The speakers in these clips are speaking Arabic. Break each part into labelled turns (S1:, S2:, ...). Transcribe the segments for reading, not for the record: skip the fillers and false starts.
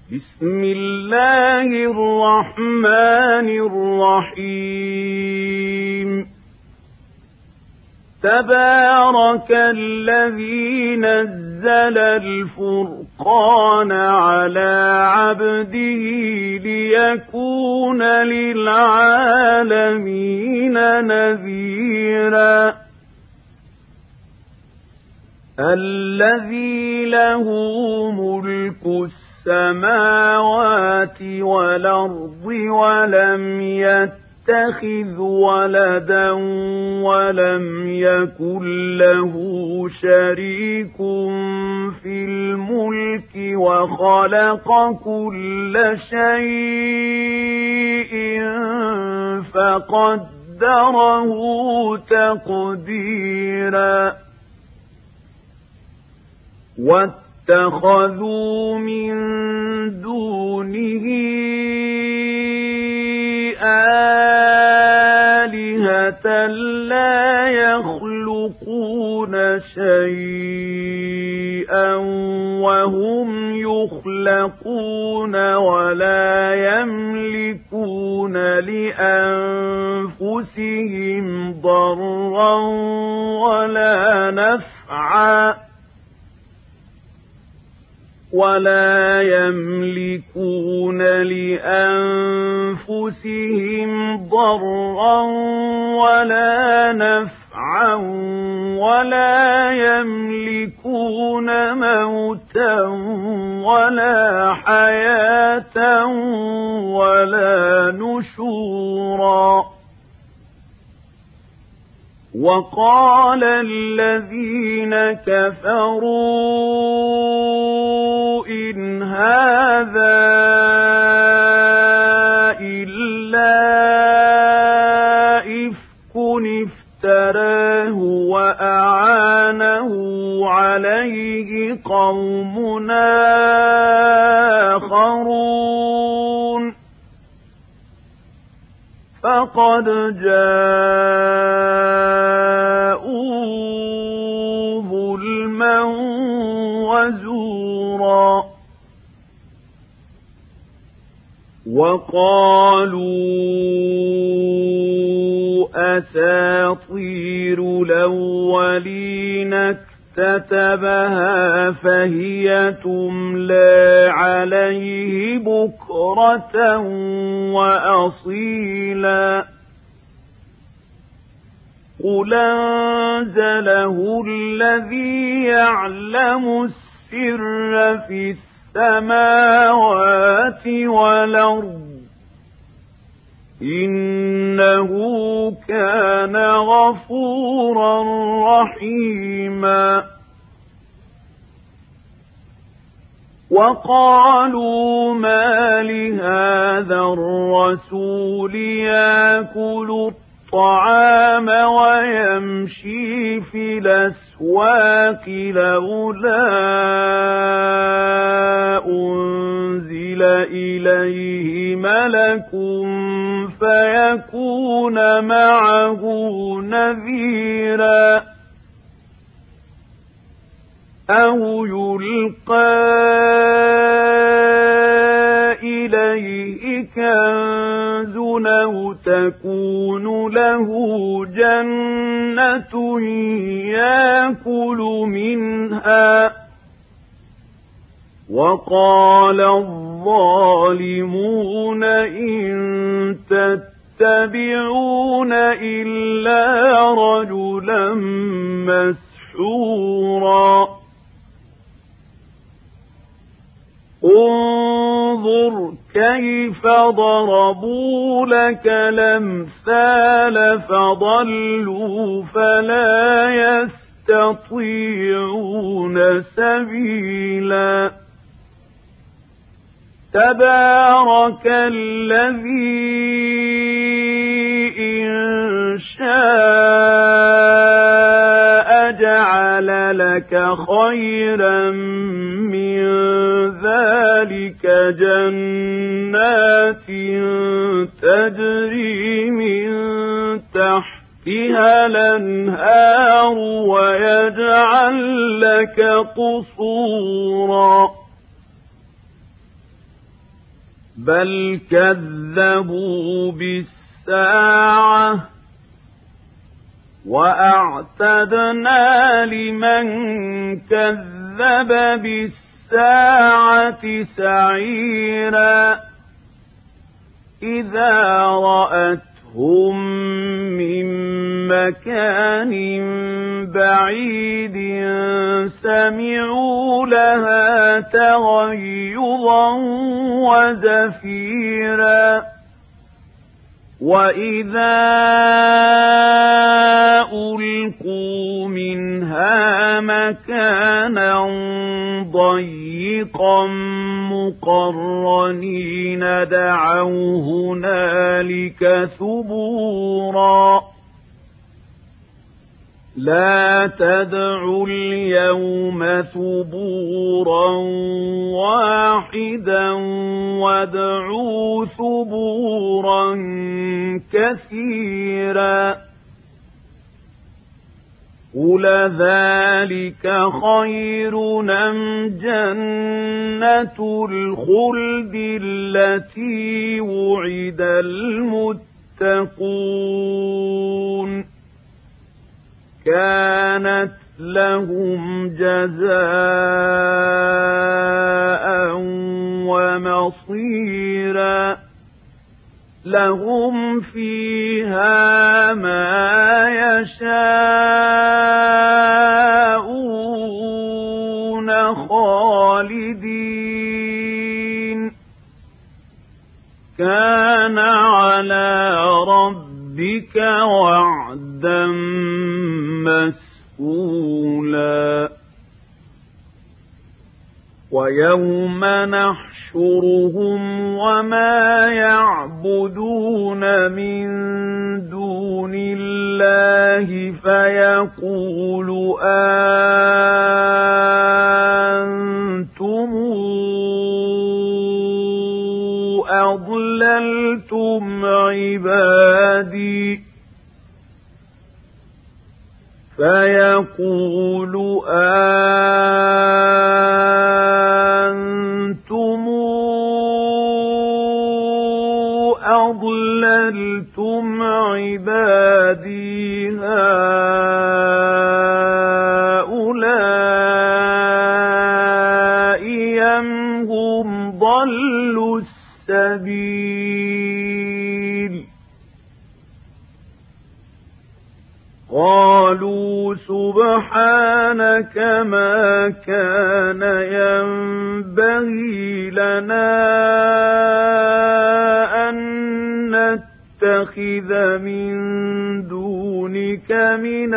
S1: بسم الله الرحمن الرحيم تبارك الذي نزل الفرقان على عبده ليكون للعالمين نذيرا الذي له ملك السماوات والأرض ولم يتخذ ولدا ولم يكن له شريك في الملك وخلق كل شيء فقدره تقديرا واتخذوا من دونه آلهة لا يخلقون شيئا وهم يخلقون ولا يملكون لأنفسهم ضرا ولا نفعا ولا يملكون موتا ولا حياة ولا نشورا وقال الذين كفروا إن هذا إلا إفك افتراه وأعانه عليه قوم آخرون فقد جاءوا ظلما وزورا وقالوا أساطير الأولين اكتتبها فهي تملى عليه بكرة وأصيلا قل أنزله الذي يعلم السر في السماوات والأرض إنه كان غفورا رحيما وقالوا ما لهذا الرسول يأكل الطعام ويمشي في الأسواق لولا أنزل إليه ملك فيكون معه نذيرا أو يلقى إليه كنز أو تكون له جنة يأكل منها وقال الظالمون إن تتبعون إلا رجلا مسحورا انظر كيف ضربوا لك الأمثال فضلوا فلا يستطيعون سبيلا تبارك الذي إن شاء جعل لك خيرا من ذلك جنات تجري من تحتها الأنهار ويجعل لك قصورا بل كذبوا بالساعة وأعتدنا لمن كذب بالساعة سعيرا إذا رأتهم من مكان بعيد سمعوا لها تغيظا وزفيرا وإذا ألقوا منها مكانا ضيقا مقرنين دعوا هنالك ثبورا لا تدعوا اليوم ثبورا واحدا وادعوا ثبورا كثيرا قل ذلك خير أم جنة الخلد التي وعد المتقون كانت لهم جزاء ومصيرا لهم فيها ما يشاءون خالدين كان على ربك وعدا مسئولا ويوم نحشرهم وما يعبدون من دون الله فيقول أنتم أضللتم عبادي فيقول أنتم أضللتم عبادي هؤلاء أم هم ضلوا السبيل قالوا سبحانك ما كان ينبغي لنا أن نتخذ من دونك من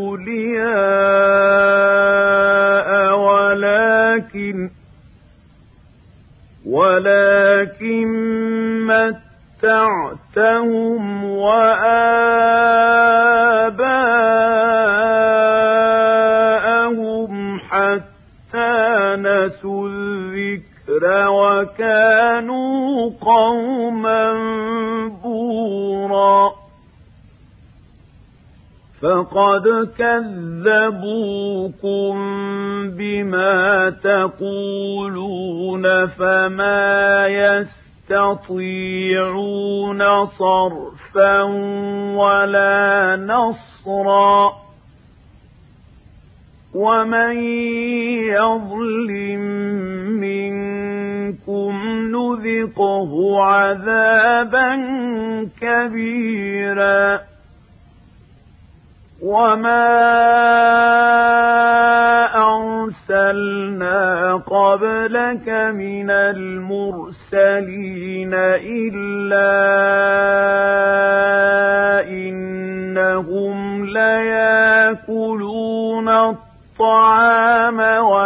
S1: أولياء ولكن متعتهم وآباءهم حتى نسوا الذكر وكانوا قوما بورا فقد كذبوكم بما تقولون فما يستطيعون صرفا ولا نصرا ومن يظلم منكم نذقه عذابا كبيرا وما أرسلنا قبلك من المرسلين إلا إنهم ليأكلون الطعام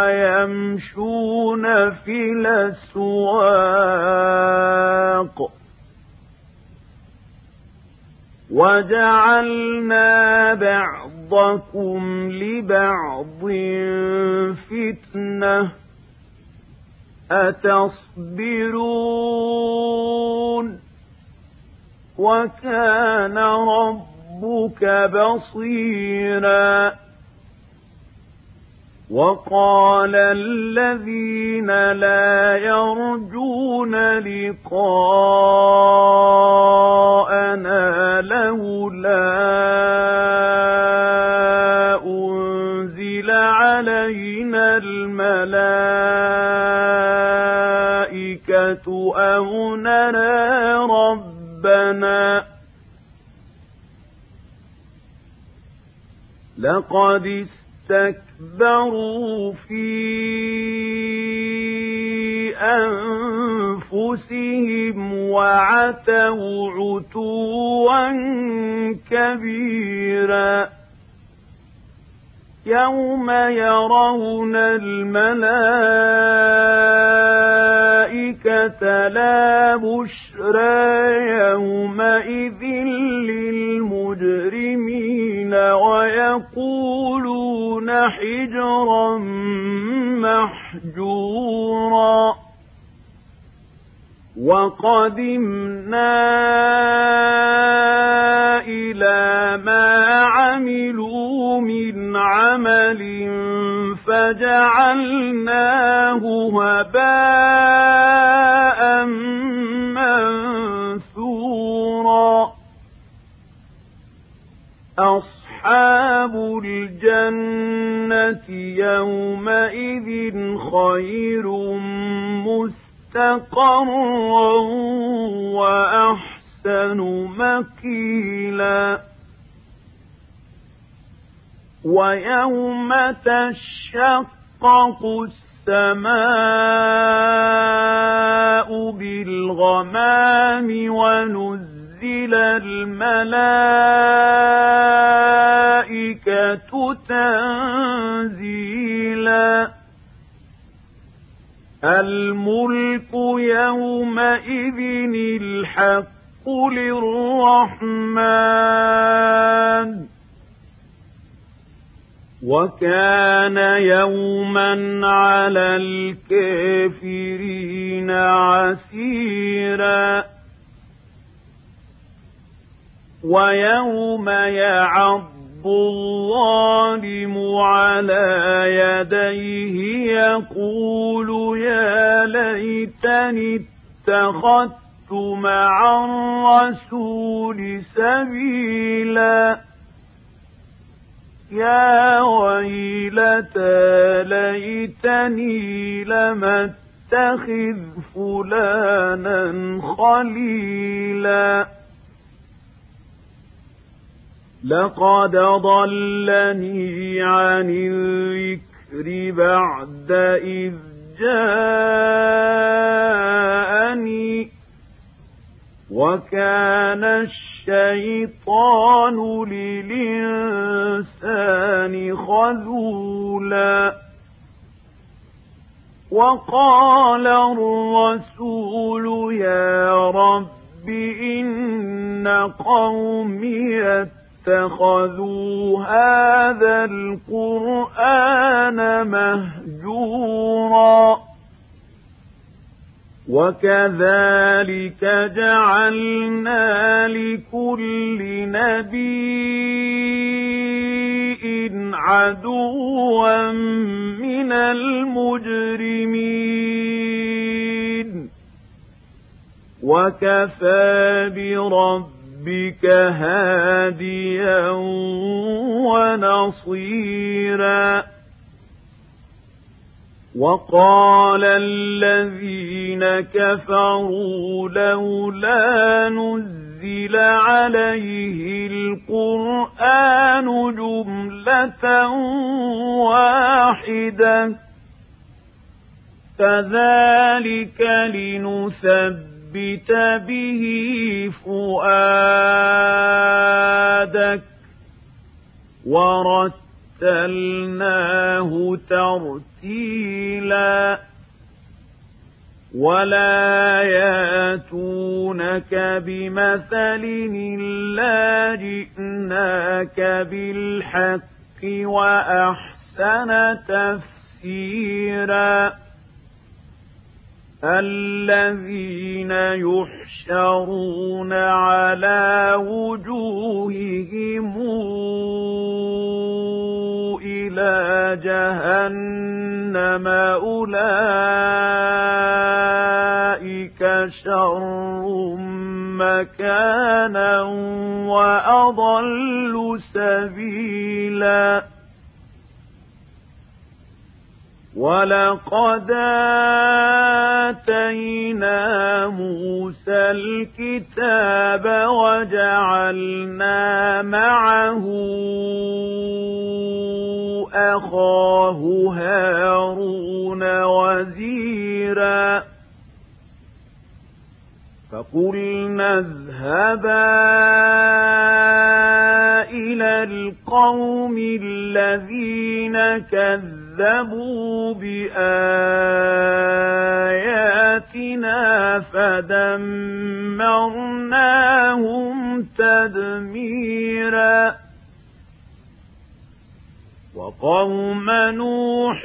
S1: ويمشون في الأسواق وجعلنا بعضكم لبعض فتنة أتصبرون وكان ربك بصيرا وقال الذين لا يرجون لقاءنا لولا أنزل علينا الملائكة أو نرى ربنا لقد استكبروا في أنفسهم وعتوا عتوا كبيرا يوم يرون الملائكة لا بشرى يومئذ للمجرمين ويقولون حجرا محجورا وقدمنا إلى ما عملوا من عمل فجعلناه هباء منثورا أصحاب الجنة يومئذ خير مستقرا وأحسن مقيلا ويوم تشقق السماء بالغمام ونزل الملائكة تنزيلا الملك يومئذ الحق للرحمن وكان يوما على الكافرين عسيرا ويوم يعض الظالم على يديه يقول يا ليتني اتخذت مع الرسول سبيلا يا ويلتى ليتني لم اتخذ فلانا خليلا لقد ضلني عن الذكر بعد إذ جاءني وكان الشيطان للإنسان خذولا وقال الرسول يا رب إن قومي اتخذوا هذا القرآن مهجورا وكذلك جعلنا لكل نبي عدوا من المجرمين وكفى بربك هاديا ونصيرا وقال الذين كفروا لولا نزل عليه القرآن جملة واحدة كذلك لنثبت به فؤادك ورتلناه ترتيلا ولا ياتونك بمثل إلا جئناك بالحق وأحسن تفسيرا الذين يحشرون على وجوههم إلى جهنم أولئك أولئك شر مكانا وأضل سبيلا ولقد آتينا موسى الكتاب وجعلنا معه أخاه هارون وزيرا فقلنا اذهبا إلى القوم الذين كذبوا بآياتنا فدمرناهم تدميرا وقوم نوح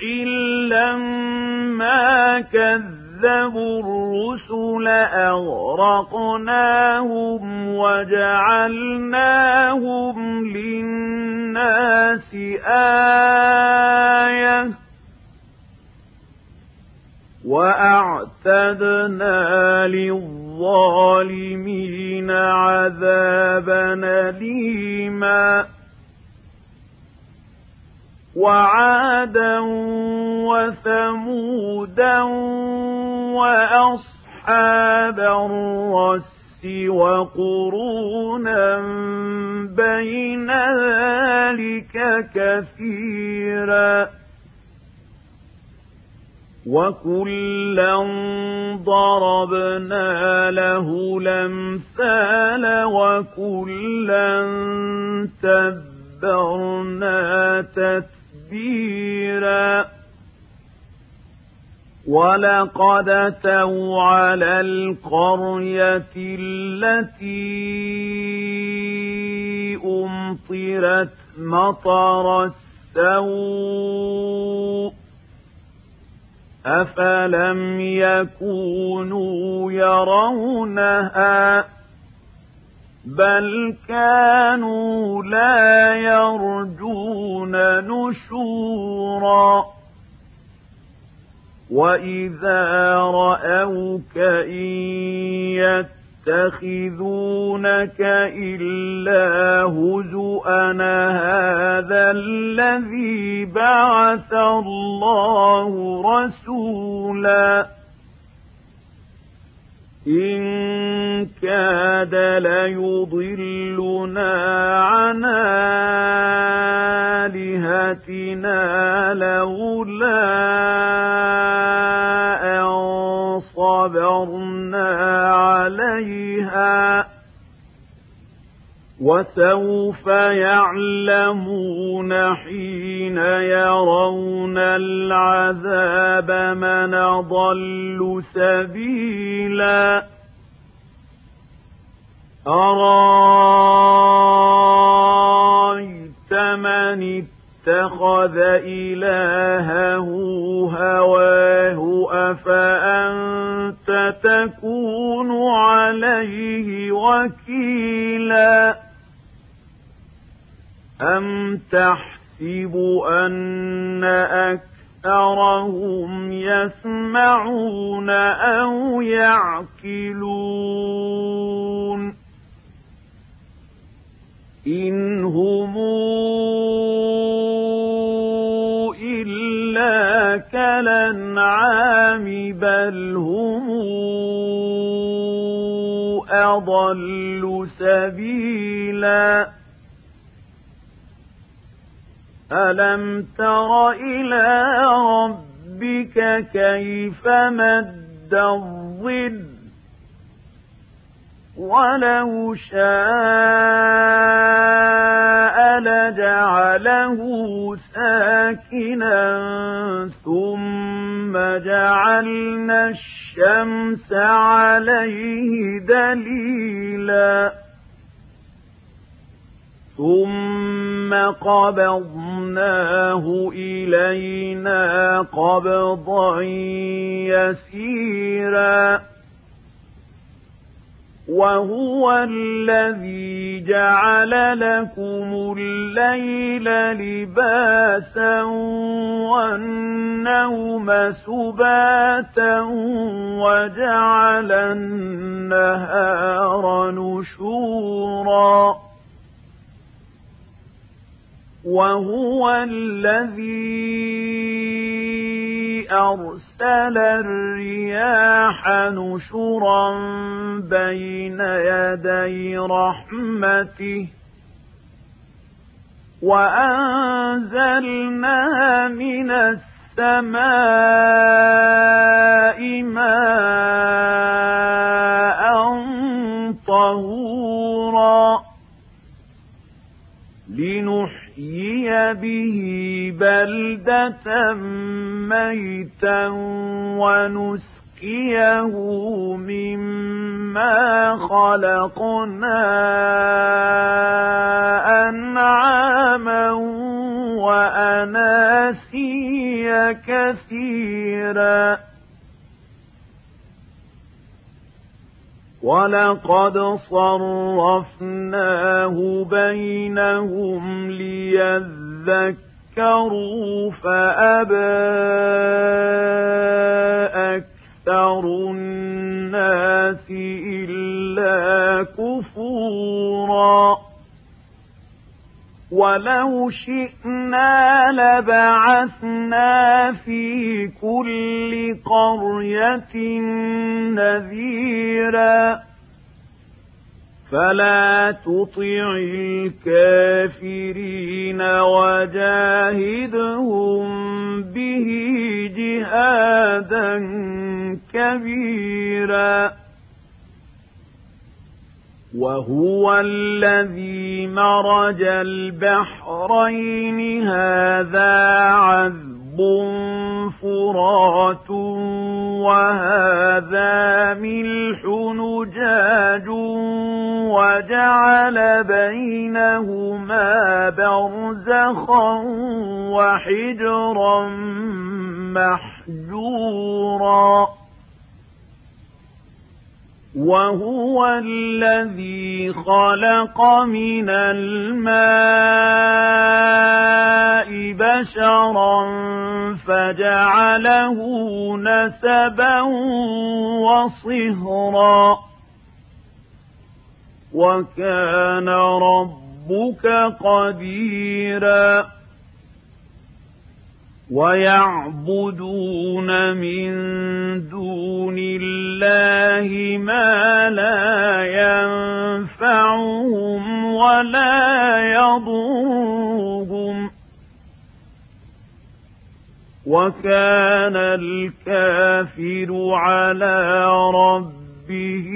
S1: لما كذبوا الرسل أغرقناهم وجعلناهم للناس آية وأعتدنا للظالمين عذابا أليما وعادا وثمودا وأصحاب الرس وقرونا بين ذلك كثيرا وكلا ضربنا له الأمثال وكلا تبرنا تتبيرا ولقد أتوا على القرية التي أمطرت مطر السوء أفلم يكونوا يرونها بل كانوا لا يرجون نشورا وإذا رأوك إن يتخذونك إلا هزؤا هذا الذي بعث الله رسولا إن كاد ليضلنا عن آلهتنا لولا أن صبرنا عليها وسوف يعلمون حين يرون العذاب من أضل سبيلا أرأيت من اتخذ إلهه هواه أفأنت تكون عليه وكيلا أم تحسب أن أكثرهم يسمعون أو يعقلون إن هم إلا كالأنعام بل هم أضل سبيلا ألم تر إلى ربك كيف مد الظل ولو شاء لجعله ساكنا ثم جعلنا الشمس عليه دليلا ثم قبضناه إلينا قبضا يسيرا وهو الذي جعل لكم الليل لباسا والنوم سباتا وجعل النهار نشورا وهو الذي أرسل الرياح نشرا بين يدي رحمته وأنزلنا من السماء ماء طهورا لنحيي به بلدة ميتا ونسقيه مما خلقنا أنعاما وأناسيا كثيرا ولقد صرفناه بينهم ليذكروا فأبى أكثر الناس إلا كفورا ولو شئنا لبعثنا في كل قرية نذيرا فلا تطع الكافرين وجاهدهم به جهادا كبيرا وهو الذي مرج البحرين هذا عذب فرات وهذا ملح نجاج وجعل بينهما برزخا وحجرا محجورا وهو الذي خلق من الماء بشرا فجعله نسبا وصهرا وكان ربك قديرا ويعبدون من دون الله ما لا ينفعهم ولا يضرهم وكان الكافر على ربه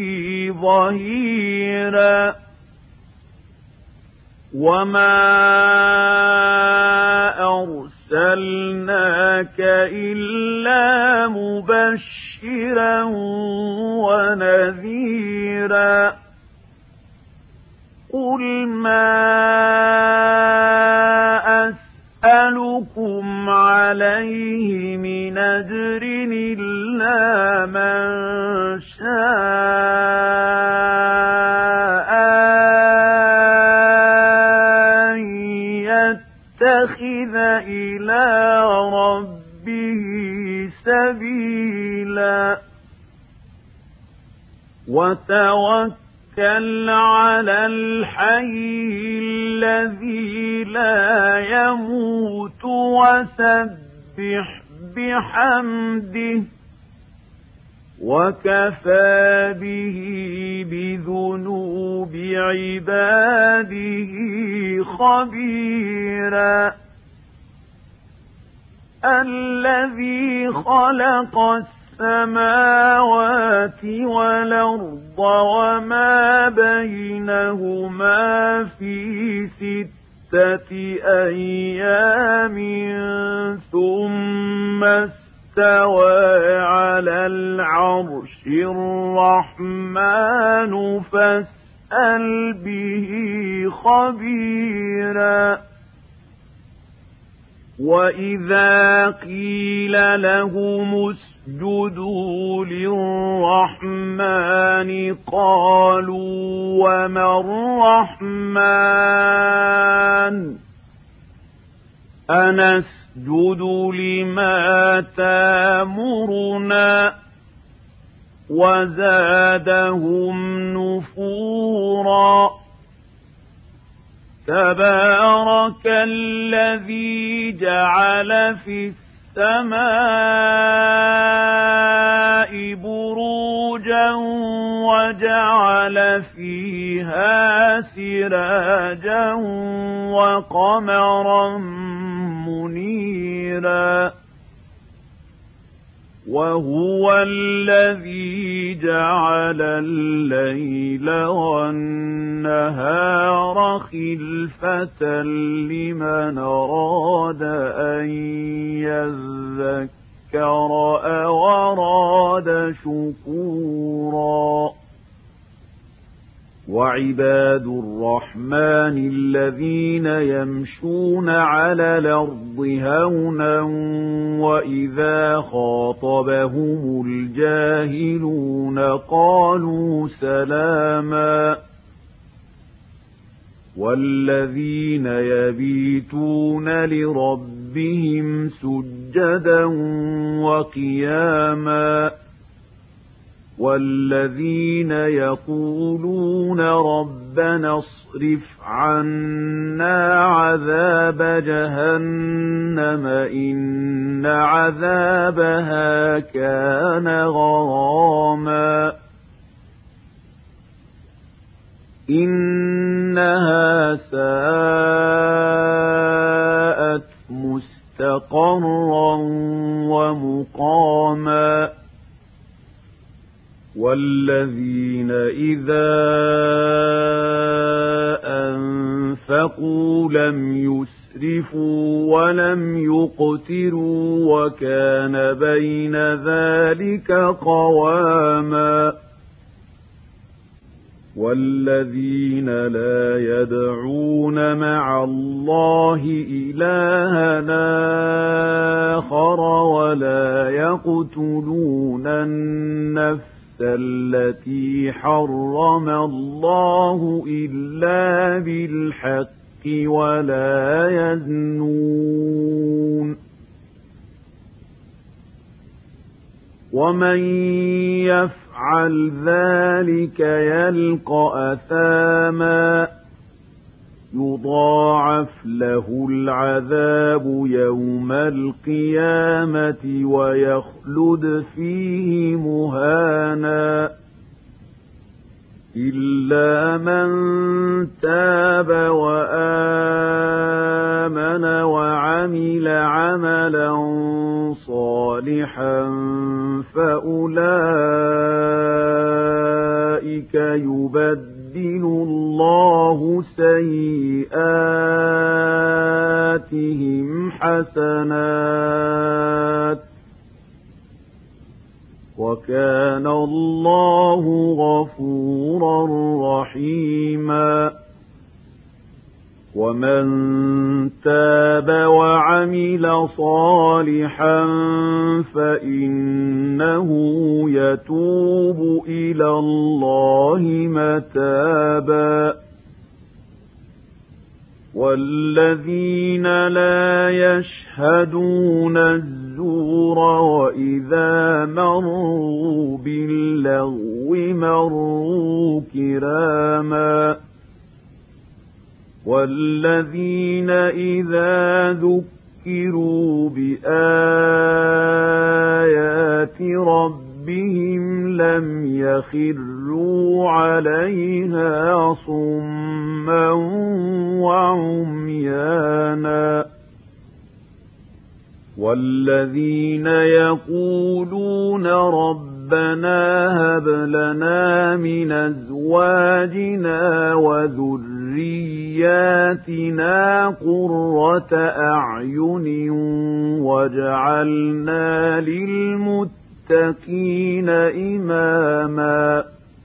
S1: ظهيرا وما أرسلناك إلا مبشرا ونذيرا قل ما أسألكم عليه من أجر إلا من شاء يتخذ إلى ربه سبيلا وتوكل على الحي الذي لا يموت وسبح بحمده وكفى به بذنوب عباده خبيرا الذي خلق السماوات والأرض وما بينهما في 6 أيام ثم استوى على العرش الرحمن فاسأل به خبيرا وإذا قيل لهم اسجدوا للرحمن قالوا وما الرحمن أنسجد لما تأمرنا وزادهم نفورا تبارك الذي جعل في السماء بروجا وجعل فيها سراجا وقمرا منيرا وهو الذي جعل الليل والنهار خلفة لمن أراد أن يذكر أو أراد شكورا وعباد الرحمن الذين يمشون على الأرض هونا وإذا خاطبهم الجاهلون قالوا سلاما والذين يبيتون لربهم سجدا وقياما والذين يقولون ربنا اصرف عنا عذاب جهنم إن عذابها كان غراما إنها ساءت مستقرا ومقاما والذين إذا أنفقوا لم يسرفوا ولم يقتروا وكان بين ذلك قواما والذين لا يدعون مع الله إلها آخر ولا يقتلون النفس التي حرم الله إلا بالحق ولا يزنون ومن يفعل ذلك يلقى أثاما يضاعف له العذاب يوم القيامة ويخلد فيه مهانا إلا من تاب وآمن وعمل عملا صالحا فأولئك يبدل الله سيئاتهم حسنات وكان الله غفورا رحيما ومن تاب وعمل صالحا فإنه يتوب إلى الله متابا والذين لا يشهدون الزور وإذا مروا باللغو مروا كراما والذين إذا ذكروا بآيات ربهم لم يخروا عليها صما وعميانا والذين يقولون ربنا هب لنا من أزواجنا وذرياتنا قرة أعين واجعلنا للمتقين إماما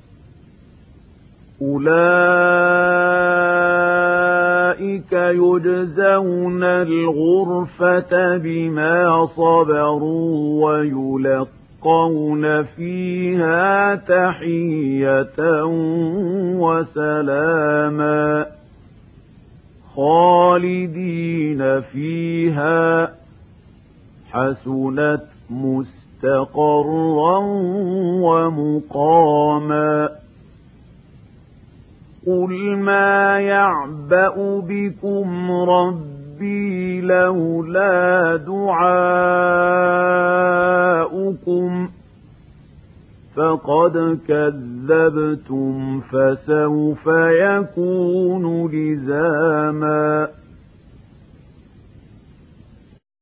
S1: أولئك يجزون الغرفة بما صبروا يلقون فيها تحية وسلاما خالدين فيها حسنت مستقرا ومقاما قل ما يعبأ بكم ربي لولا دعاؤكم فقد كذبتم فسوف يكون لزاما